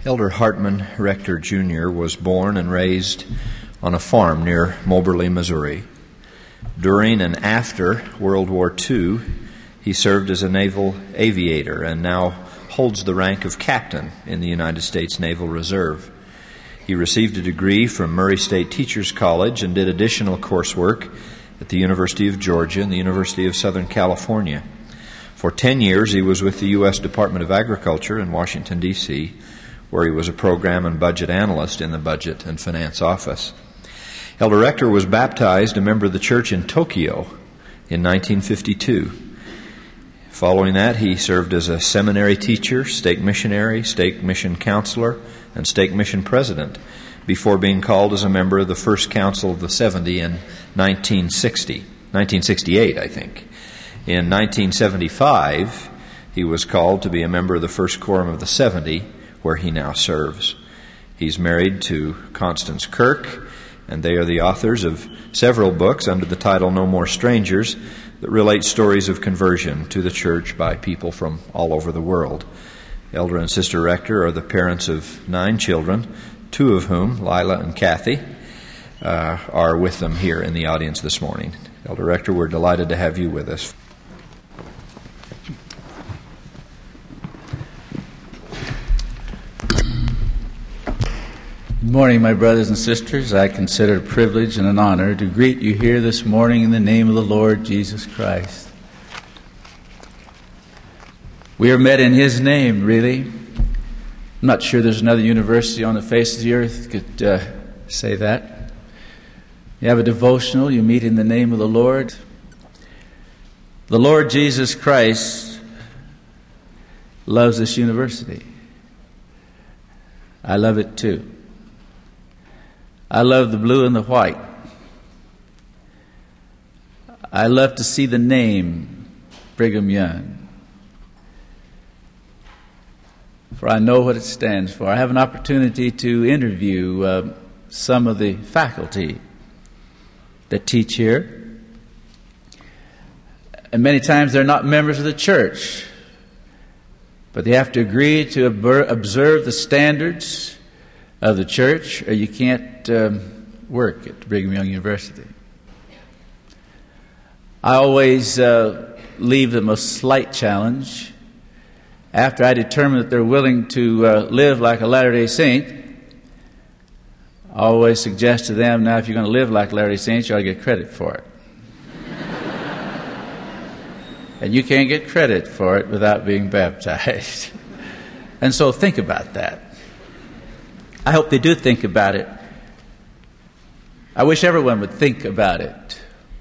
Elder Hartman Rector Jr. was born and raised on a farm near Moberly, Missouri. During and after World War II, he served as a naval aviator and now holds the rank of captain in the United States Naval Reserve. He received a degree from Murray State Teachers College and did additional coursework at the University of Georgia and the University of Southern California. For 10 years, he was with the U.S. Department of Agriculture in Washington, D.C., where he was a program and budget analyst in the Budget and Finance Office. Elder Rector was baptized a member of the church in Tokyo in 1952. Following that, he served as a seminary teacher, stake missionary, stake mission counselor, and stake mission president before being called as a member of the First Council of the 70 in 1968, I think. In 1975, he was called to be a member of the First Quorum of the 70, where he now serves. He's married to Constance Kirk, and they are the authors of several books under the title No More Strangers that relate stories of conversion to the church by people from all over the world. Elder and Sister Rector are the parents of 9 children, 2 of whom, Lila and Kathy, are with them here in the audience this morning. Elder Rector, we're delighted to have you with us. Good morning, my brothers and sisters. I consider it a privilege and an honor to greet you here this morning in the name of the Lord Jesus Christ. We are met in His name, really. I'm not sure there's another university on the face of the earth that could say that. You have a devotional, you meet in the name of the Lord. The Lord Jesus Christ loves this university. I love it too. I love the blue and the white. I love to see the name Brigham Young, for I know what it stands for. I have an opportunity to interview some of the faculty that teach here. And many times they're not members of the church, but they have to agree to observe the standards of the church, or you can't work at Brigham Young University. I always leave them a slight challenge. After I determine that they're willing to live like a Latter-day Saint, I always suggest to them, now if you're going to live like Latter-day Saints, you ought to get credit for it. And you can't get credit for it without being baptized. And so think about that. I hope they do think about it. I wish everyone would think about it.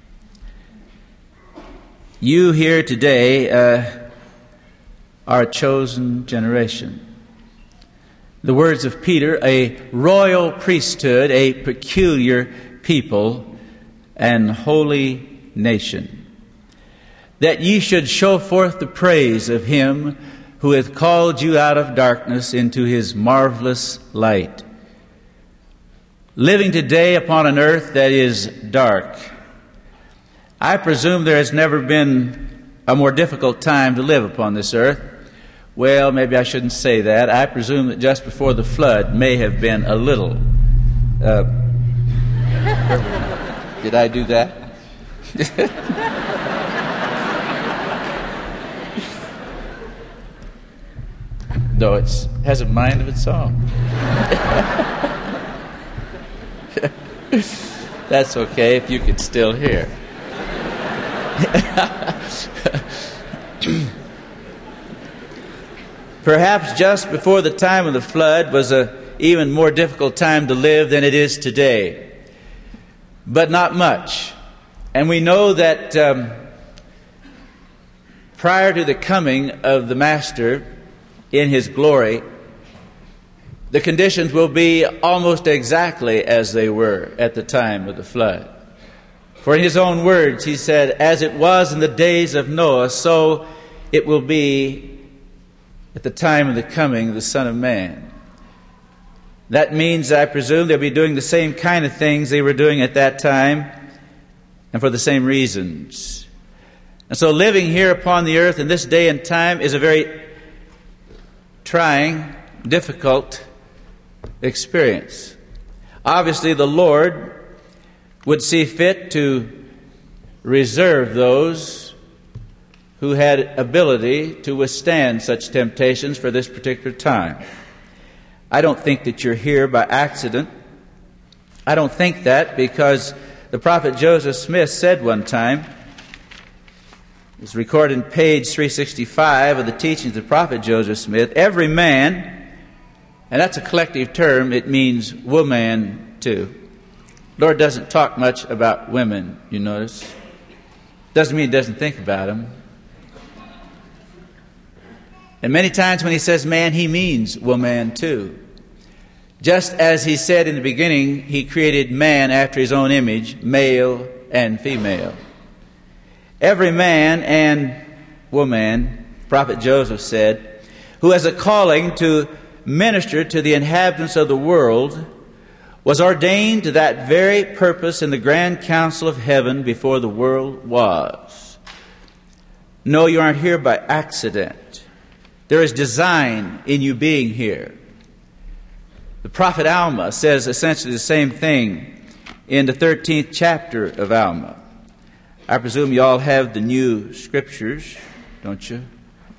You here today are a chosen generation. The words of Peter, a royal priesthood, a peculiar people, and holy nation, that ye should show forth the praise of Him who hath called you out of darkness into His marvelous light, living today upon an earth that is dark. I presume there has never been a more difficult time to live upon this earth. Well, maybe I shouldn't say that. I presume that just before the flood may have been a little. Did I do that? No, it has a mind of its own. That's okay if you can still hear. Perhaps just before the time of the flood was an even more difficult time to live than it is today. But not much. And we know that prior to the coming of the Master in His glory, the conditions will be almost exactly as they were at the time of the flood. For in His own words, He said, as it was in the days of Noah, so it will be at the time of the coming of the Son of Man. That means, I presume, they'll be doing the same kind of things they were doing at that time, and for the same reasons. And so living here upon the earth in this day and time is a very trying, difficult experience. Obviously, the Lord would see fit to reserve those who had ability to withstand such temptations for this particular time. I don't think that you're here by accident. I don't think that because the prophet Joseph Smith said one time, it's recorded in page 365 of the teachings of the prophet Joseph Smith, every man, and that's a collective term, it means woman too. The Lord doesn't talk much about women, you notice. Doesn't mean He doesn't think about them. And many times when He says man, He means woman too. Just as He said in the beginning, He created man after His own image, male and female. Every man and woman, Prophet Joseph said, who has a calling to minister to the inhabitants of the world, was ordained to that very purpose in the grand council of heaven before the world was. No, you aren't here by accident. There is design in you being here. The prophet Alma says essentially the same thing in the 13th chapter of Alma. I presume you all have the new scriptures, don't you?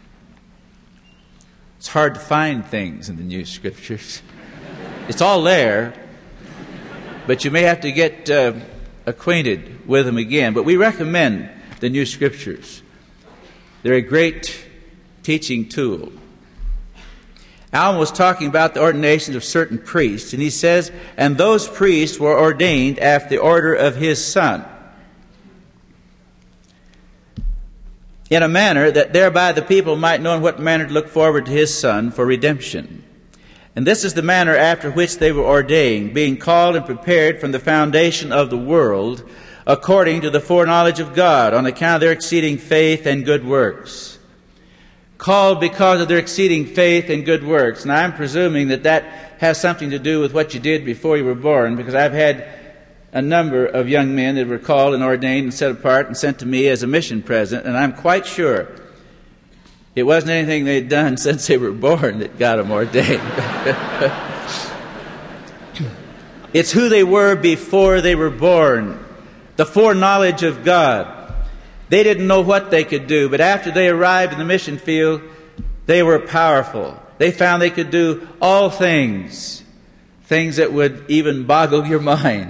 It's hard to find things in the new scriptures. It's all there, but you may have to get acquainted with them again. But we recommend the new scriptures. They're a great teaching tool. Alma was talking about the ordinations of certain priests, and he says, and those priests were ordained after the order of his Son, in a manner that thereby the people might know in what manner to look forward to his Son for redemption. And this is the manner after which they were ordained, being called and prepared from the foundation of the world, according to the foreknowledge of God, on account of their exceeding faith and good works. Called because of their exceeding faith and good works. Now I'm presuming that that has something to do with what you did before you were born, because I've had a number of young men that were called and ordained and set apart and sent to me as a mission president, and I'm quite sure it wasn't anything they'd done since they were born that got them ordained. It's who they were before they were born, the foreknowledge of God. They didn't know what they could do, but after they arrived in the mission field, they were powerful. They found they could do all things, things that would even boggle your mind.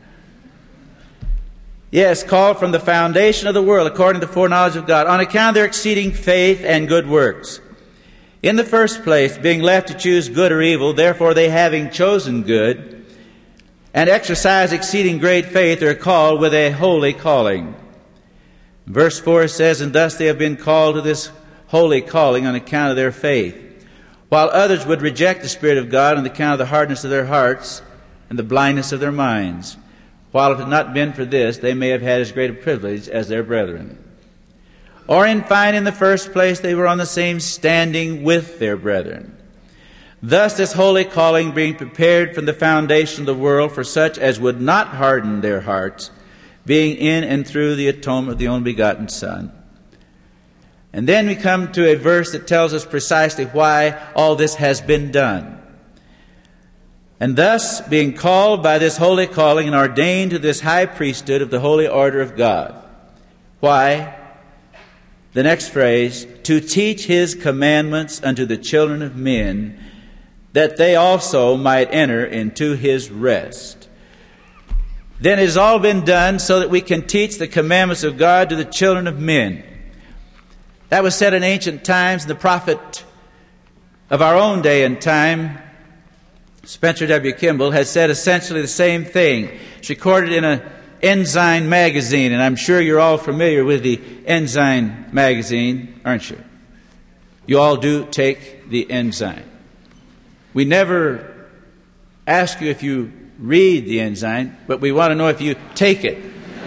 Yes, called from the foundation of the world, according to the foreknowledge of God, on account of their exceeding faith and good works. In the first place, being left to choose good or evil, therefore they, having chosen good, and exercise exceeding great faith, are called with a holy calling. Verse 4 says, and thus they have been called to this holy calling on account of their faith, while others would reject the Spirit of God on account of the hardness of their hearts and the blindness of their minds. While if it had not been for this, they may have had as great a privilege as their brethren. Or in fine, in the first place, they were on the same standing with their brethren. Thus this holy calling being prepared from the foundation of the world for such as would not harden their hearts, being in and through the atonement of the only begotten Son. And then we come to a verse that tells us precisely why all this has been done. And thus, being called by this holy calling and ordained to this high priesthood of the holy order of God. Why? The next phrase, to teach His commandments unto the children of men, that they also might enter into His rest. Then it has all been done so that we can teach the commandments of God to the children of men. That was said in ancient times, and the prophet of our own day and time, Spencer W. Kimball, has said essentially the same thing. It's recorded in an Ensign magazine, and I'm sure you're all familiar with the Ensign magazine, aren't you? You all do take the Ensign. We never ask you if you read the Ensign, but we want to know if you take it.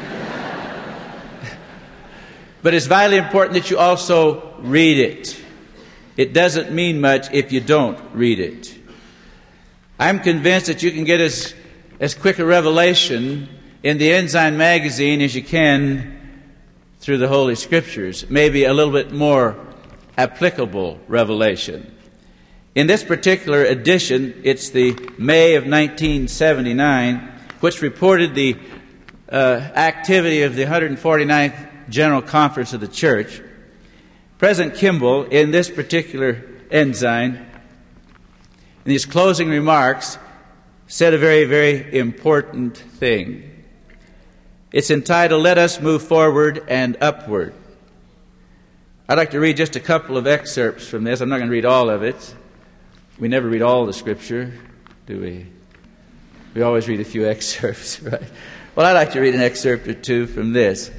But it's vitally important that you also read it. It doesn't mean much if you don't read it. I'm convinced that you can get as quick a revelation in the Ensign magazine as you can through the Holy Scriptures. Maybe a little bit more applicable revelation. In this particular edition, it's the May of 1979, which reported the activity of the 149th General Conference of the Church. President Kimball, in this particular ensign, in his closing remarks, said a very, very important thing. It's entitled, "Let Us Move Forward and Upward." I'd like to read just a couple of excerpts from this. I'm not going to read all of it. We never read all the Scripture, do we? We always read a few excerpts, right? Well, I'd like to read an excerpt or two from this.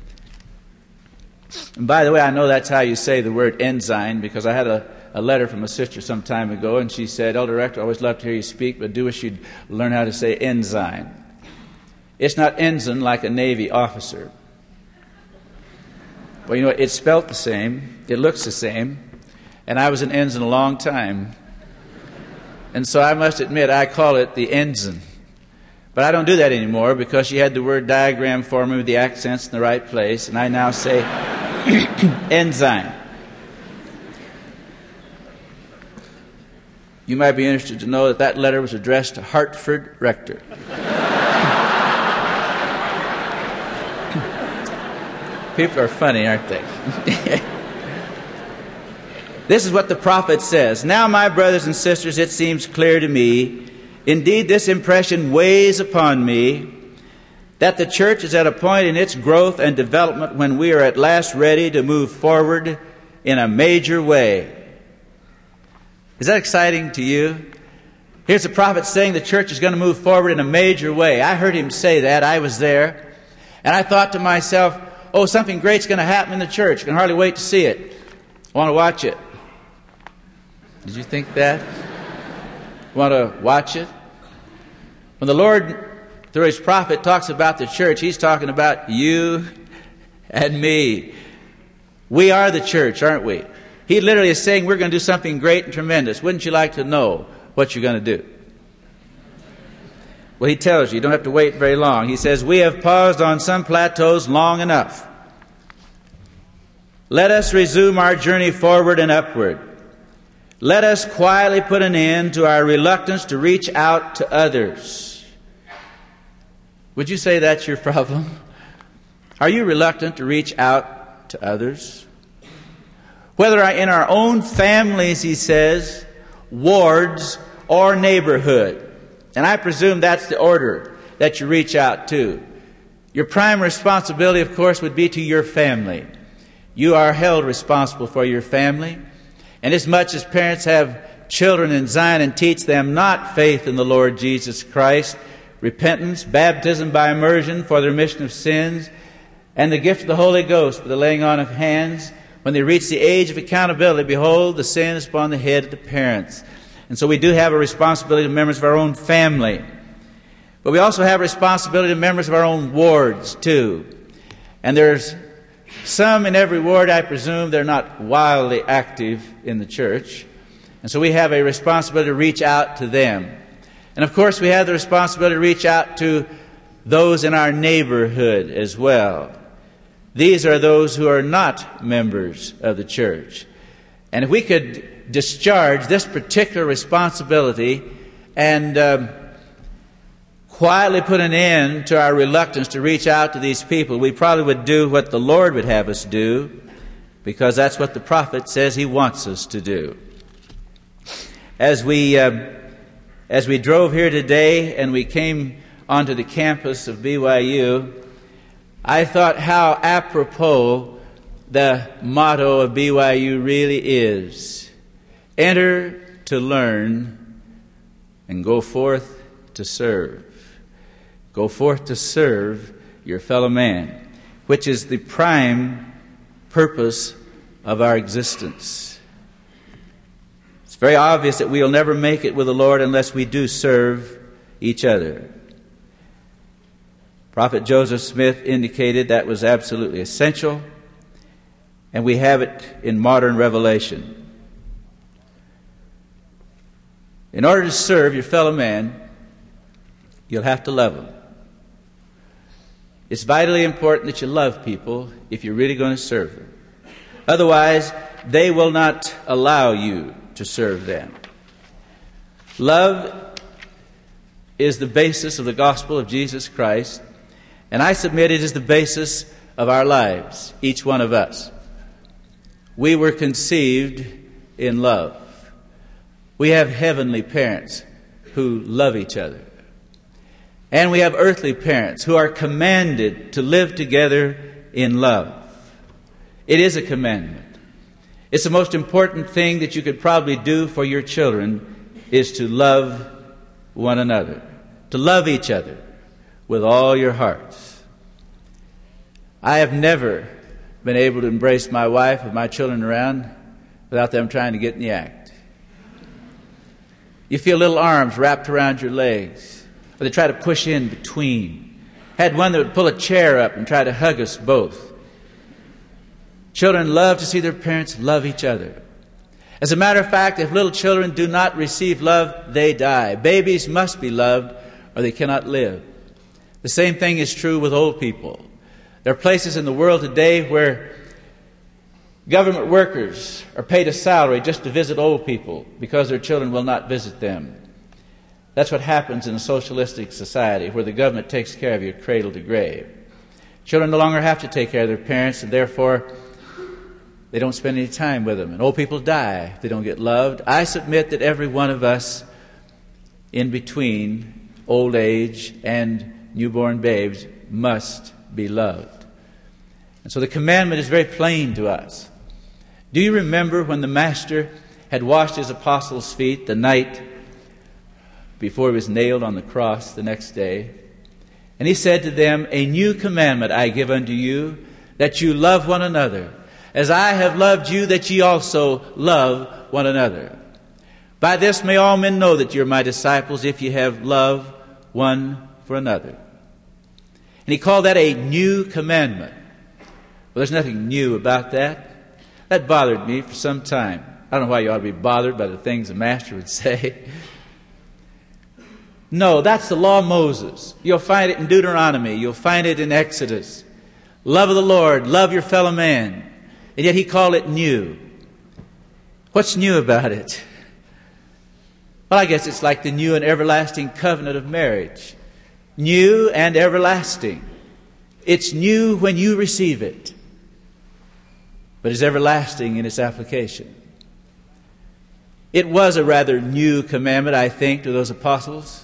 And by the way, I know that's how you say the word ensign, because I had a letter from a sister some time ago, and she said, "Elder Rector, I always love to hear you speak, but I do wish you'd learn how to say ensign." It's not ensign like a Navy officer. Well, you know, it's spelt the same, it looks the same, and I was an ensign a long time. And so I must admit, I call it the ensign. But I don't do that anymore because she had the word diagram for me with the accents in the right place, and I now say ensign. You might be interested to know that that letter was addressed to Hartford Rector. People are funny, aren't they? This is what the prophet says. "Now, my brothers and sisters, it seems clear to me, indeed this impression weighs upon me, that the church is at a point in its growth and development when we are at last ready to move forward in a major way." Is that exciting to you? Here's the prophet saying the church is going to move forward in a major way. I heard him say that. I was there. And I thought to myself, oh, something great's going to happen in the church. I can hardly wait to see it. I want to watch it. Did you think that? Want to watch it? When the Lord, through His prophet, talks about the church, He's talking about you and me. We are the church, aren't we? He literally is saying we're going to do something great and tremendous. Wouldn't you like to know what you're going to do? Well, He tells you. You don't have to wait very long. He says, "We have paused on some plateaus long enough. Let us resume our journey forward and upward. Let us quietly put an end to our reluctance to reach out to others." Would you say that's your problem? Are you reluctant to reach out to others? Whether in our own families, he says, wards, or neighborhood. And I presume that's the order that you reach out to. Your prime responsibility, of course, would be to your family. You are held responsible for your family. And as much as parents have children in Zion and teach them not faith in the Lord Jesus Christ, repentance, baptism by immersion for the remission of sins, and the gift of the Holy Ghost for the laying on of hands, when they reach the age of accountability, behold, the sin is upon the head of the parents. And so we do have a responsibility to members of our own family. But we also have a responsibility to members of our own wards, too. And there's some in every ward, I presume, they're not wildly active in the church. And so we have a responsibility to reach out to them. And of course, we have the responsibility to reach out to those in our neighborhood as well. These are those who are not members of the church. And if we could discharge this particular responsibility and quietly put an end to our reluctance to reach out to these people, we probably would do what the Lord would have us do, because that's what the prophet says He wants us to do. As we drove here today and we came onto the campus of BYU, I thought how apropos the motto of BYU really is. Enter to learn and go forth to serve. Go forth to serve your fellow man, which is the prime purpose of our existence. It's very obvious that we'll never make it with the Lord unless we do serve each other. Prophet Joseph Smith indicated that was absolutely essential, and we have it in modern revelation. In order to serve your fellow man, you'll have to love them. It's vitally important that you love people if you're really going to serve them. Otherwise, they will not allow you to serve them. Love is the basis of the gospel of Jesus Christ, and I submit it is the basis of our lives, each one of us. We were conceived in love. We have heavenly parents who love each other. And we have earthly parents who are commanded to live together in love. It is a commandment. It's the most important thing that you could probably do for your children is to love one another, to love each other with all your hearts. I have never been able to embrace my wife or my children around without them trying to get in the act. You feel little arms wrapped around your legs, or they try to push in between. Had one that would pull a chair up and try to hug us both. Children love to see their parents love each other. As a matter of fact, if little children do not receive love, they die. Babies must be loved or they cannot live. The same thing is true with old people. There are places in the world today where government workers are paid a salary just to visit old people because their children will not visit them. That's what happens in a socialistic society where the government takes care of you cradle to grave. Children no longer have to take care of their parents, and therefore they don't spend any time with them. And old people die if they don't get loved. I submit that every one of us in between old age and newborn babes must be loved. And so the commandment is very plain to us. Do you remember when the Master had washed his apostles' feet the night before he was nailed on the cross the next day? And he said to them, "A new commandment I give unto you, that you love one another. As I have loved you, that ye also love one another. By this may all men know that you're my disciples, if ye have love one for another." And he called that a new commandment. Well, there's nothing new about that. That bothered me for some time. I don't know why you ought to be bothered by the things the Master would say. No, that's the law of Moses. You'll find it in Deuteronomy. You'll find it in Exodus. Love of the Lord, love your fellow man. And yet he called it new. What's new about it? Well, I guess it's like the new and everlasting covenant of marriage. New and everlasting. It's new when you receive it, but it's everlasting in its application. It was a rather new commandment, I think, to those apostles.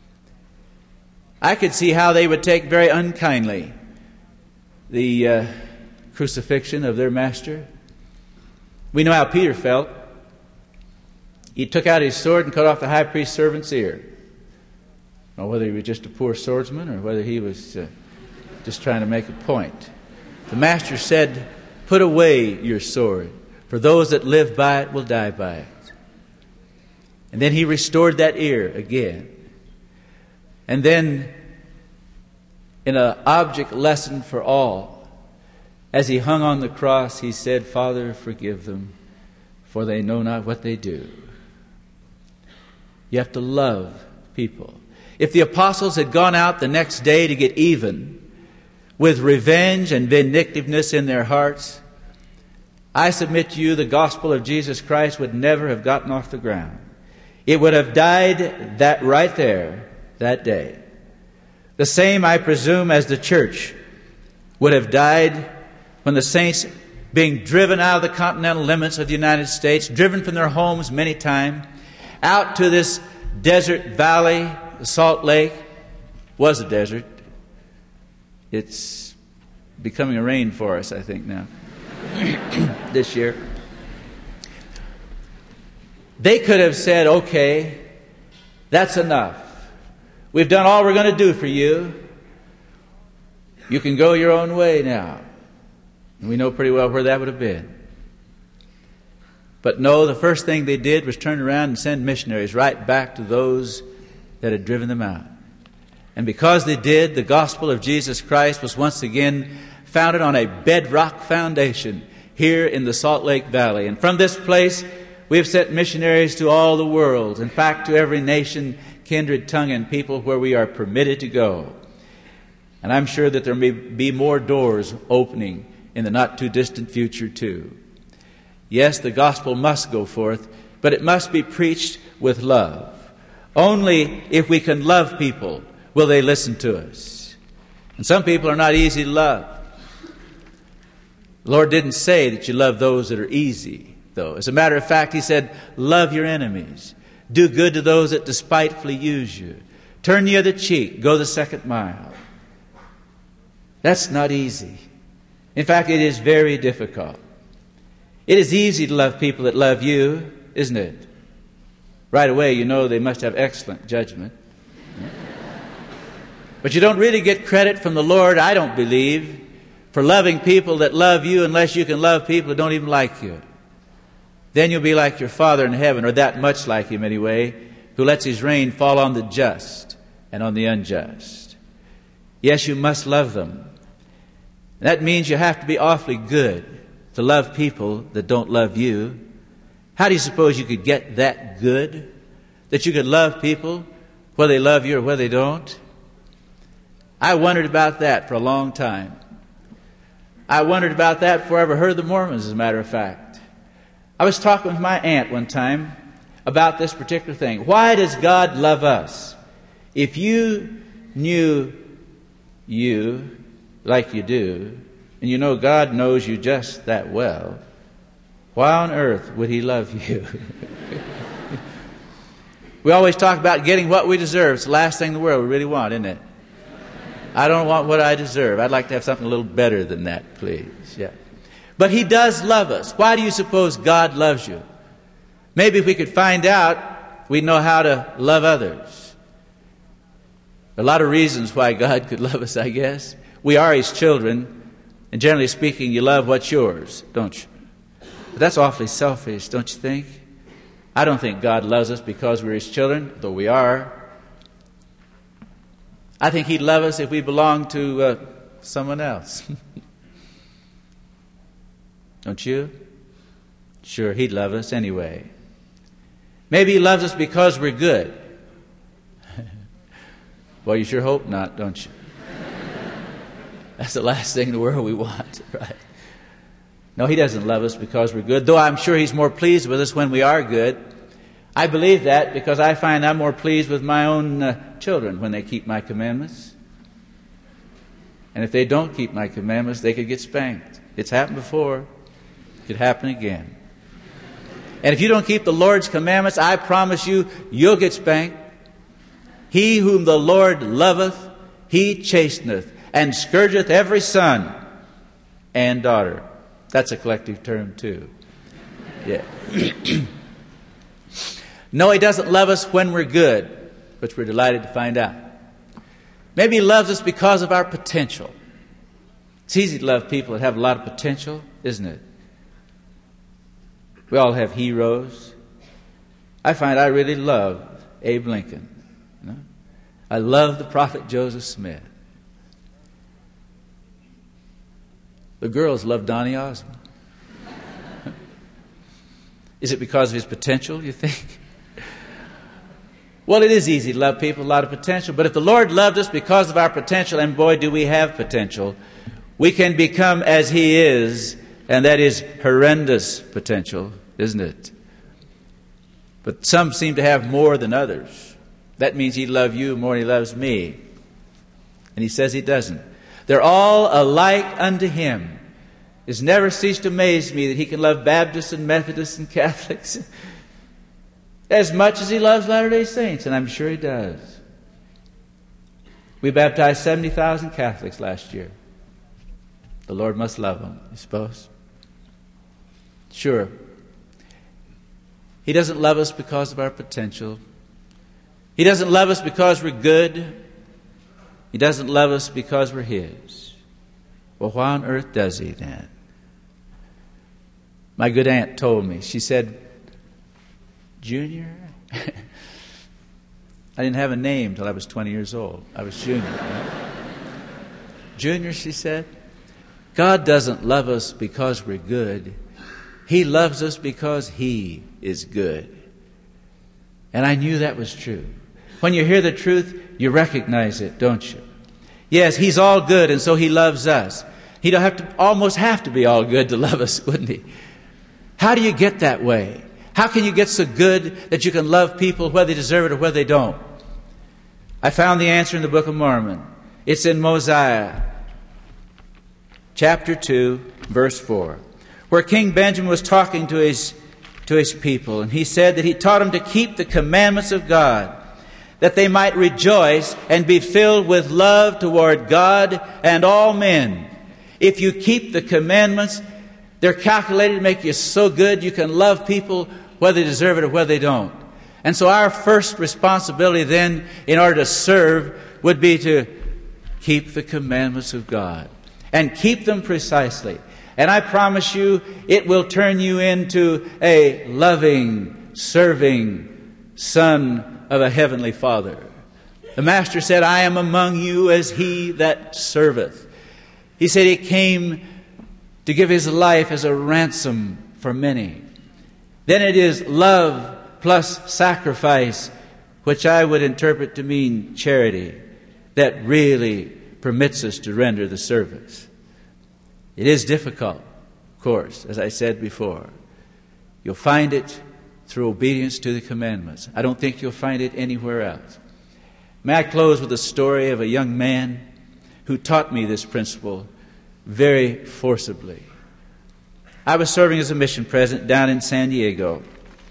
I could see how they would take very unkindly the crucifixion of their Master. We know how Peter felt. He took out his sword and cut off the high priest's servant's ear. I don't know whether he was just a poor swordsman or whether he was just trying to make a point. The Master said, "Put away your sword, for those that live by it will die by it." And then he restored that ear again. And then, in an object lesson for all, as he hung on the cross, he said, "Father, forgive them, for they know not what they do." You have to love people. If the apostles had gone out the next day to get even with revenge and vindictiveness in their hearts, I submit to you the gospel of Jesus Christ would never have gotten off the ground. It would have died that right there, that day. The same, I presume, as the church would have died when the saints, being driven out of the continental limits of the United States, driven from their homes many times, out to this desert valley, the Salt Lake, was a desert. It's becoming a rainforest, I think, now, this year. They could have said, "Okay, that's enough. We've done all we're going to do for you. You can go your own way now." And we know pretty well where that would have been. But no, the first thing they did was turn around and send missionaries right back to those that had driven them out. And because they did, the gospel of Jesus Christ was once again founded on a bedrock foundation here in the Salt Lake Valley. And from this place, we have sent missionaries to all the world. In fact, to every nation, kindred, tongue, and people where we are permitted to go. And I'm sure that there may be more doors opening in the not too distant future too. Yes, the gospel must go forth, but it must be preached with love. Only if we can love people will they listen to us. And some people are not easy to love. The Lord didn't say that you love those that are easy, though. As a matter of fact, He said, love your enemies. Do good to those that despitefully use you. Turn the other cheek. Go the second mile. That's not easy. In fact, it is very difficult. It is easy to love people that love you, isn't it? Right away, you know they must have excellent judgment. But you don't really get credit from the Lord, I don't believe, for loving people that love you unless you can love people that don't even like you. Then you'll be like your Father in heaven, or that much like Him anyway, who lets His rain fall on the just and on the unjust. Yes, you must love them. And that means you have to be awfully good to love people that don't love you. How do you suppose you could get that good? That you could love people whether they love you or whether they don't? I wondered about that for a long time. I wondered about that before I ever heard of the Mormons, as a matter of fact. I was talking with my aunt one time about this particular thing. Why does God love us? If you knew you like you do, and you know God knows you just that well, why on earth would He love you? We always talk about getting what we deserve. It's the last thing in the world we really want, isn't it? I don't want what I deserve. I'd like to have something a little better than that, please. Yeah. But He does love us. Why do you suppose God loves you? Maybe if we could find out, we'd know how to love others. There are a lot of reasons why God could love us, I guess. We are His children, and generally speaking, you love what's yours, don't you? But that's awfully selfish, don't you think? I don't think God loves us because we're His children, though we are. I think He'd love us if we belonged to someone else. Don't you? Sure, He'd love us anyway. Maybe He loves us because we're good. Well, you sure hope not, don't you? That's the last thing in the world we want, right? No, He doesn't love us because we're good, though I'm sure He's more pleased with us when we are good. I believe that because I find I'm more pleased with my own children when they keep my commandments. And if they don't keep my commandments, they could get spanked. It's happened before. It could happen again. And if you don't keep the Lord's commandments, I promise you, you'll get spanked. He whom the Lord loveth, He chasteneth, and scourgeth every son and daughter. That's a collective term too. Yeah. No, He doesn't love us when we're good, which we're delighted to find out. Maybe He loves us because of our potential. It's easy to love people that have a lot of potential, isn't it? We all have heroes. I find I really love Abe Lincoln. You know? I love the prophet Joseph Smith. The girls love Donny Osmond. Is it because of his potential, you think? Well, it is easy to love people with a lot of potential, but if the Lord loved us because of our potential, and boy, do we have potential, we can become as He is, and that is horrendous potential, isn't it? But some seem to have more than others. That means He'd love you more than He loves me. And He says He doesn't. They're all alike unto Him. It's never ceased to amaze me that He can love Baptists and Methodists and Catholics as much as He loves Latter-day Saints, and I'm sure He does. We baptized 70,000 Catholics last year. The Lord must love them, you suppose? Sure. He doesn't love us because of our potential. He doesn't love us because we're good. He doesn't love us because we're His. Well, why on earth does He then? My good aunt told me, she said, Junior? I didn't have a name till I was 20 years old. I was Junior. Right? Junior, she said, God doesn't love us because we're good. He loves us because He is good. And I knew that was true. When you hear the truth, you recognize it, don't you? Yes, He's all good, and so He loves us. He'd almost have to be all good to love us, wouldn't He? How do you get that way? How can you get so good that you can love people whether they deserve it or whether they don't? I found the answer in the Book of Mormon. It's in Mosiah, chapter 2, verse 4, where King Benjamin was talking to his people, and he said that he taught them to keep the commandments of God, that they might rejoice and be filled with love toward God and all men. If you keep the commandments, they're calculated to make you so good you can love people whether they deserve it or whether they don't. And so our first responsibility then, in order to serve, would be to keep the commandments of God. And keep them precisely. And I promise you, it will turn you into a loving, serving son of a heavenly Father. The Master said, I am among you as he that serveth. He said he came to give his life as a ransom for many. Then it is love plus sacrifice, which I would interpret to mean charity, that really permits us to render the service. It is difficult, of course, as I said before. You'll find it through obedience to the commandments. I don't think you'll find it anywhere else. May I close with a story of a young man who taught me this principle very forcibly. I was serving as a mission president down in San Diego.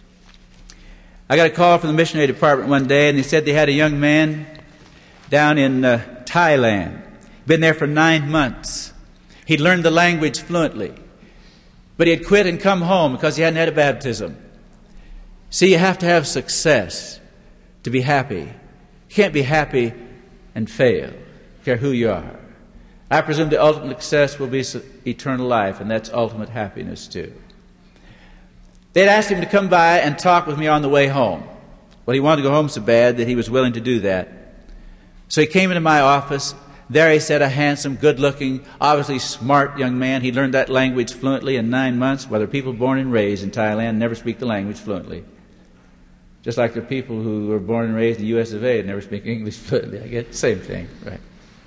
I got a call from the missionary department one day, and they said they had a young man down in Thailand. Been there for 9 months. He'd learned the language fluently, but he had quit and come home because he hadn't had a baptism. See, you have to have success to be happy. You can't be happy and fail, no care who you are. I presume the ultimate success will be eternal life, and that's ultimate happiness too. They'd asked him to come by and talk with me on the way home. Well, he wanted to go home so bad that he was willing to do that. So he came into my office. There he sat, a handsome, good-looking, obviously smart young man. He learned that language fluently in 9 months. Well, there are people born and raised in Thailand never speak the language fluently. Just like there are people who were born and raised in the U.S. of A. and never speak English fluently. I get the same thing, right?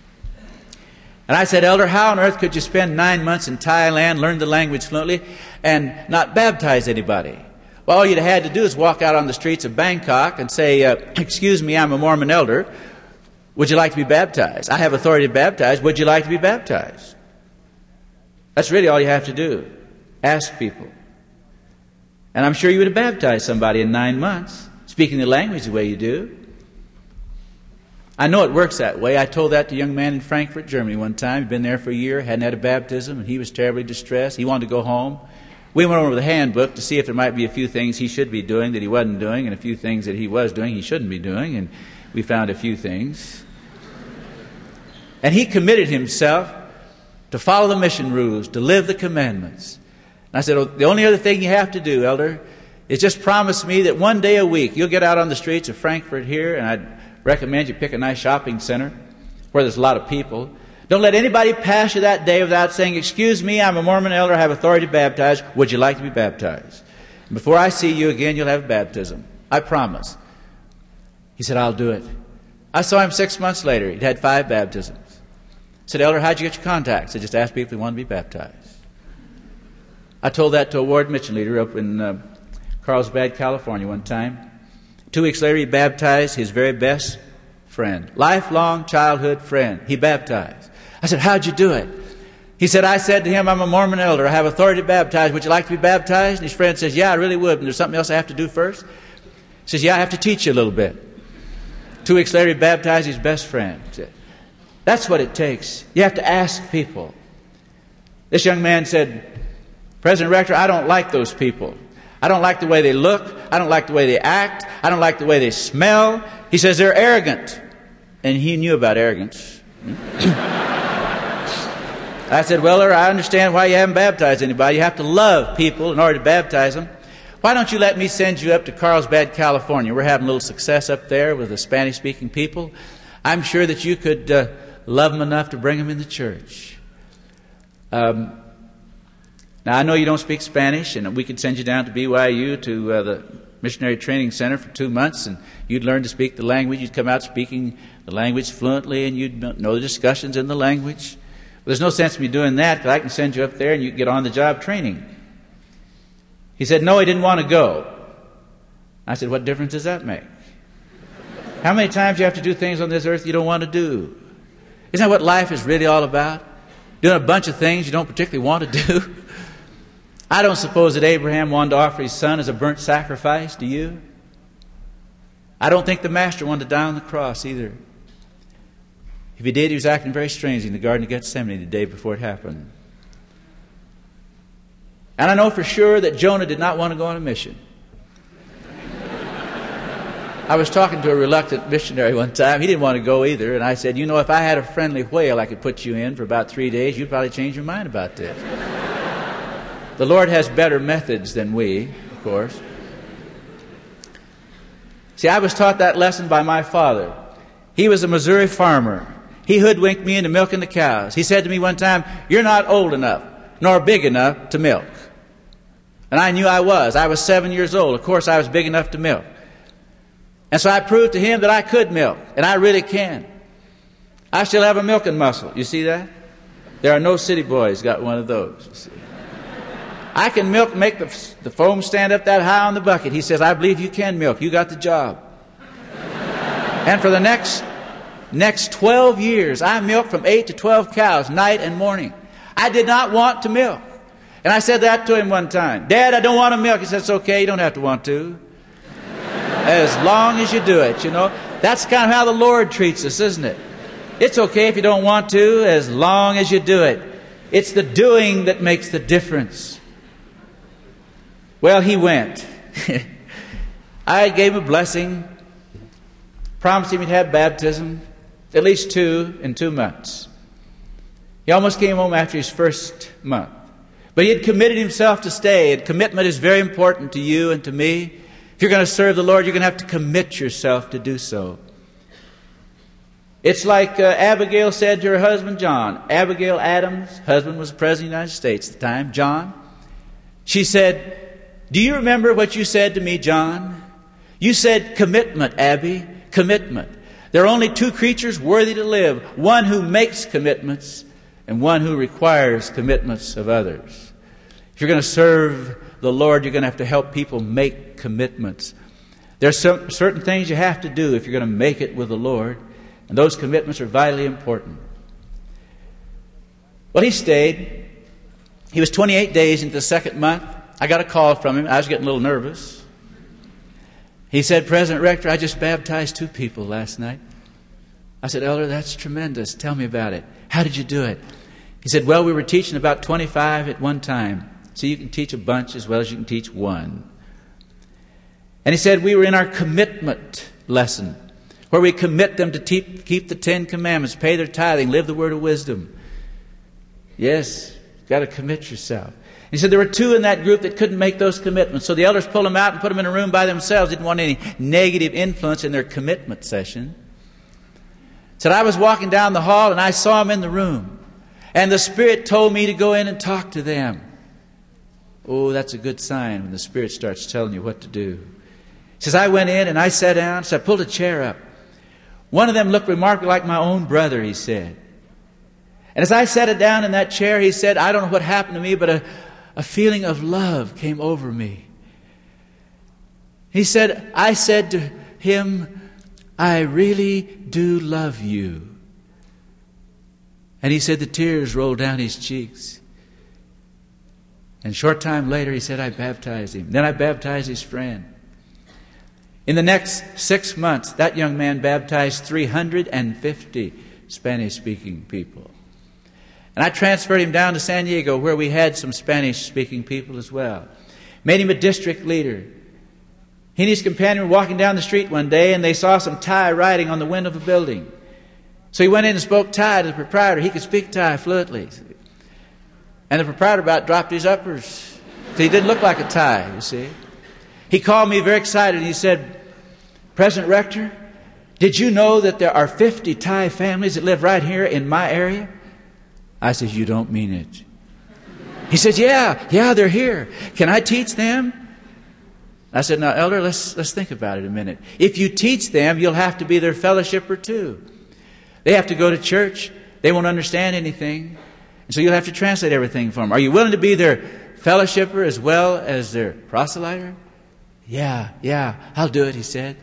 And I said, Elder, how on earth could you spend 9 months in Thailand, learn the language fluently, and not baptize anybody? Well, all you'd have had to do is walk out on the streets of Bangkok and say, excuse me, I'm a Mormon elder. Would you like to be baptized? I have authority to baptize. Would you like to be baptized? That's really all you have to do. Ask people. And I'm sure you would have baptized somebody in 9 months, speaking the language the way you do. I know it works that way. I told that to a young man in Frankfurt, Germany one time. He'd been there for a year, hadn't had a baptism, and he was terribly distressed. He wanted to go home. We went over the handbook to see if there might be a few things he should be doing that he wasn't doing, and a few things that he was doing he shouldn't be doing, and we found a few things. And he committed himself to follow the mission rules, to live the commandments. And I said, oh, the only other thing you have to do, Elder, is just promise me that one day a week you'll get out on the streets of Frankfurt here, and I'd recommend you pick a nice shopping center where there's a lot of people. Don't let anybody pass you that day without saying, excuse me, I'm a Mormon elder, I have authority to baptize. Would you like to be baptized? And before I see you again, you'll have baptism. I promise. He said, I'll do it. I saw him 6 months later. He'd had 5 baptisms. I said, Elder, how'd you get your contacts? I just asked people if they wanted to be baptized. I told that to a ward mission leader up in Carlsbad, California one time. 2 weeks later, he baptized his very best friend, lifelong childhood friend. He baptized. I said, how'd you do it? He said, I said to him, I'm a Mormon elder. I have authority to baptize. Would you like to be baptized? And his friend says, yeah, I really would. And there's something else I have to do first? He says, yeah, I have to teach you a little bit. 2 weeks later, he baptized his best friend. That's what it takes. You have to ask people. This young man said, President Rector, I don't like those people. I don't like the way they look. I don't like the way they act. I don't like the way they smell. He says they're arrogant. And he knew about arrogance. I said, well, I understand why you haven't baptized anybody. You have to love people in order to baptize them. Why don't you let me send you up to Carlsbad, California? We're having a little success up there with the Spanish-speaking people. I'm sure that you could love them enough to bring them in the church. Now, I know you don't speak Spanish, and we could send you down to BYU to the Missionary Training Center for 2 months, and you'd learn to speak the language. You'd come out speaking the language fluently, and you'd know the discussions in the language. But there's no sense in me doing that, because I can send you up there, and you can get on-the-job training. He said, no, he didn't want to go. I said, what difference does that make? How many times you have to do things on this earth you don't want to do? Isn't that what life is really all about? Doing a bunch of things you don't particularly want to do? I don't suppose that Abraham wanted to offer his son as a burnt sacrifice, do you? I don't think the Master wanted to die on the cross either. If he did, he was acting very strangely in the Garden of Gethsemane the day before it happened. And I know for sure that Jonah did not want to go on a mission. I was talking to a reluctant missionary one time. He didn't want to go either. And I said, you know, if I had a friendly whale I could put you in for about 3 days, you'd probably change your mind about this. The Lord has better methods than we, of course. See, I was taught that lesson by my father. He was a Missouri farmer. He hoodwinked me into milking the cows. He said to me one time, you're not old enough, nor big enough to milk. And I knew I was. I was 7 years old. Of course, I was big enough to milk. And so I proved to him that I could milk, and I really can. I still have a milking muscle. You see that? There are no city boys got one of those. You see. I can milk, make the foam stand up that high on the bucket. He says, I believe you can milk. You got the job. And for the next 12 years, I milked from 8 to 12 cows, night and morning. I did not want to milk. And I said that to him one time. Dad, I don't want to milk. He said, it's okay. You don't have to want to. As long as you do it, you know. That's kind of how the Lord treats us, isn't it? It's okay if you don't want to, as long as you do it. It's the doing that makes the difference. Well, he went. I gave him a blessing, promised him he'd have baptism, at least 2 in 2 months. He almost came home after his first month. But he had committed himself to stay, and commitment is very important to you and to me. If you're going to serve the Lord, you're going to have to commit yourself to do so. It's like Abigail said to her husband, John. Abigail Adams' husband was the President of the United States at the time, John. She said, do you remember what you said to me, John? You said commitment, Abby, commitment. There are only 2 creatures worthy to live, one who makes commitments and one who requires commitments of others. If you're going to serve the Lord, you're going to have to help people make commitments. There's certain things you have to do if you're going to make it with the Lord, and those commitments are vitally important. Well, he stayed. He was 28 days into the 2nd month. I got a call from him. I was getting a little nervous. He said, President Rector, I just baptized 2 people last night. I said, Elder, that's tremendous. Tell me about it. How did you do it? He said, well, we were teaching about 25 at one time. So you can teach a bunch as well as you can teach one. And he said, we were in our commitment lesson, where we commit them to keep the 10 Commandments, pay their tithing, live the word of wisdom. Yes, you've got to commit yourself. He said there were 2 in that group that couldn't make those commitments. So the elders pulled them out and put them in a room by themselves. Didn't want any negative influence in their commitment session. Said I was walking down the hall and I saw them in the room. And the Spirit told me to go in and talk to them. Oh, that's a good sign when the Spirit starts telling you what to do. He says, I went in and I sat down. So I pulled a chair up. One of them looked remarkably like my own brother, he said. And as I sat down in that chair, he said, I don't know what happened to me, but a feeling of love came over me. He said, I said to him, I really do love you. And he said the tears rolled down his cheeks. And a short time later, he said, I baptized him. Then I baptized his friend. In the next 6 months, that young man baptized 350 Spanish-speaking people. And I transferred him down to San Diego, where we had some Spanish-speaking people as well. Made him a district leader. He and his companion were walking down the street one day, and they saw some Thai writing on the window of a building. So he went in and spoke Thai to the proprietor. He could speak Thai fluently. And the proprietor about dropped his uppers. So he didn't look like a Thai, you see. He called me very excited. He said, President Rector, did you know that there are 50 Thai families that live right here in my area? I said, you don't mean it. He said, yeah, they're here. Can I teach them? I said, now, Elder, let's think about it a minute. If you teach them, you'll have to be their fellowshipper too. They have to go to church. They won't understand anything. And so you'll have to translate everything for them. Are you willing to be their fellowshipper as well as their proselyter? Yeah, I'll do it, he said.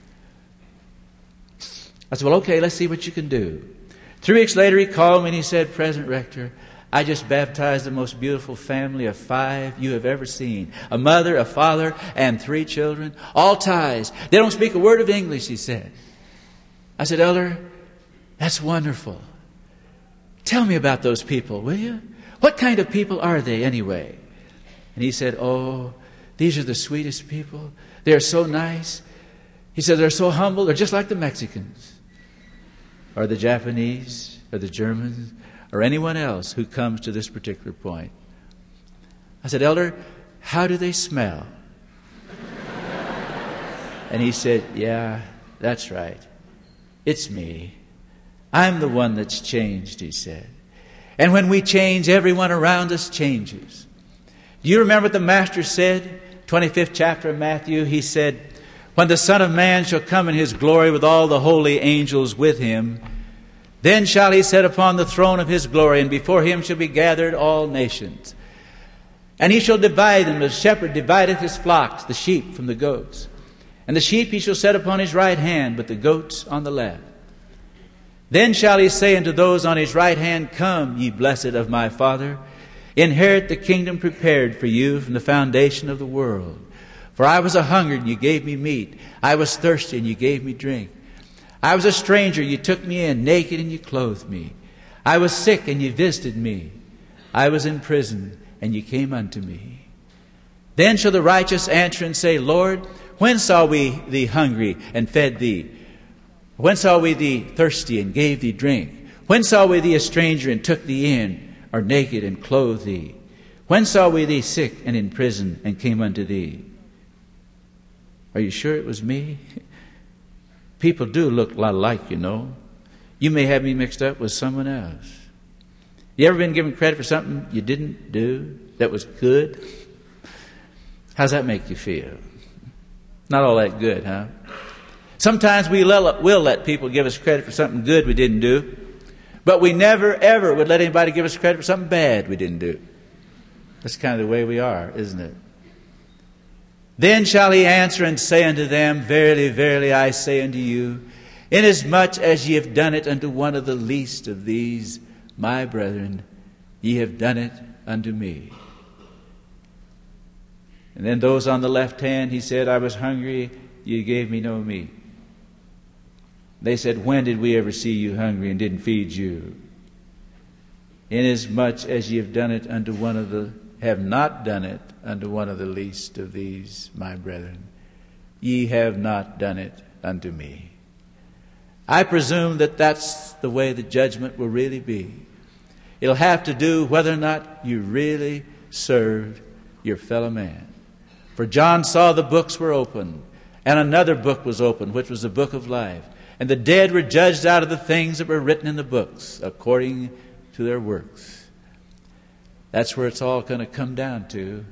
I said, well, okay, let's see what you can do. 3 weeks later, he called me and he said, President Rector, I just baptized the most beautiful family of 5 you have ever seen. A mother, a father, and 3 children. All Thais. They don't speak a word of English, he said. I said, Elder, that's wonderful. Tell me about those people, will you? What kind of people are they anyway? And he said, oh, these are the sweetest people. They're so nice. He said, they're so humble. They're just like the Mexicans or the Japanese or the Germans or anyone else who comes to this particular point. I said, Elder, how do they smell? And he said, yeah, that's right. It's me. I'm the one that's changed, he said. And when we change, everyone around us changes. Do you remember what the Master said? 25th chapter of Matthew, he said, when the Son of Man shall come in his glory with all the holy angels with him, then shall he sit upon the throne of his glory, and before him shall be gathered all nations. And he shall divide them as a shepherd divideth his flocks, the sheep from the goats. And the sheep he shall set upon his right hand, but the goats on the left. Then shall he say unto those on his right hand, come, ye blessed of my Father, inherit the kingdom prepared for you from the foundation of the world. For I was a hungered, and you gave me meat. I was thirsty, and you gave me drink. I was a stranger, you took me in. Naked, and you clothed me. I was sick, and you visited me. I was in prison, and you came unto me. Then shall the righteous answer and say, Lord, when saw we thee hungry, and fed thee? When saw we thee thirsty, and gave thee drink? When saw we thee a stranger, and took thee in? Or naked, and clothed thee? When saw we thee sick, and in prison, and came unto thee? Are you sure it was me? People do look a lot alike, you know. You may have me mixed up with someone else. You ever been given credit for something you didn't do that was good? How's that make you feel? Not all that good, huh? Sometimes will let people give us credit for something good we didn't do, but we never, ever would let anybody give us credit for something bad we didn't do. That's kind of the way we are, isn't it? Then shall he answer and say unto them, verily, verily, I say unto you, inasmuch as ye have done it unto one of the least of these, my brethren, ye have done it unto me. And then those on the left hand, he said, I was hungry, you gave me no meat. They said, when did we ever see you hungry and didn't feed you? Inasmuch as ye have done it unto one of the have not done it unto one of the least of these, my brethren, ye have not done it unto me. I presume that that's the way the judgment will really be. It'll have to do whether or not you really served your fellow man. For John saw the books were open, and another book was opened, which was the book of life. And the dead were judged out of the things that were written in the books, according to their works. That's where it's all going to come down to.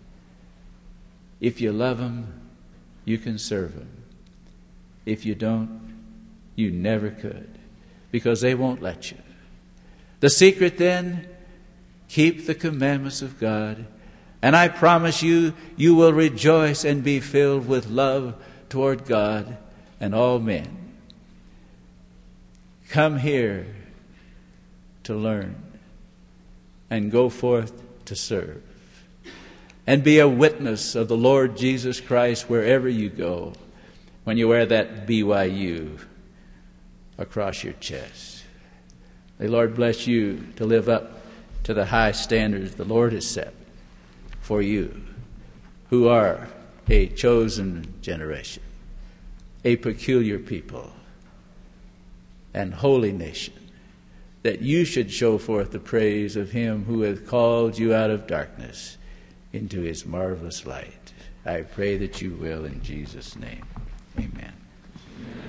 If you love them, you can serve them. If you don't, you never could, because they won't let you. The secret then, keep the commandments of God, and I promise you, you will rejoice and be filled with love toward God and all men. Come here to learn and go forth to serve and be a witness of the Lord Jesus Christ wherever you go when you wear that BYU across your chest. May the Lord bless you to live up to the high standards the Lord has set for you, who are a chosen generation, a peculiar people, and holy nation, that you should show forth the praise of him who hath called you out of darkness into his marvelous light. I pray that you will in Jesus' name. Amen.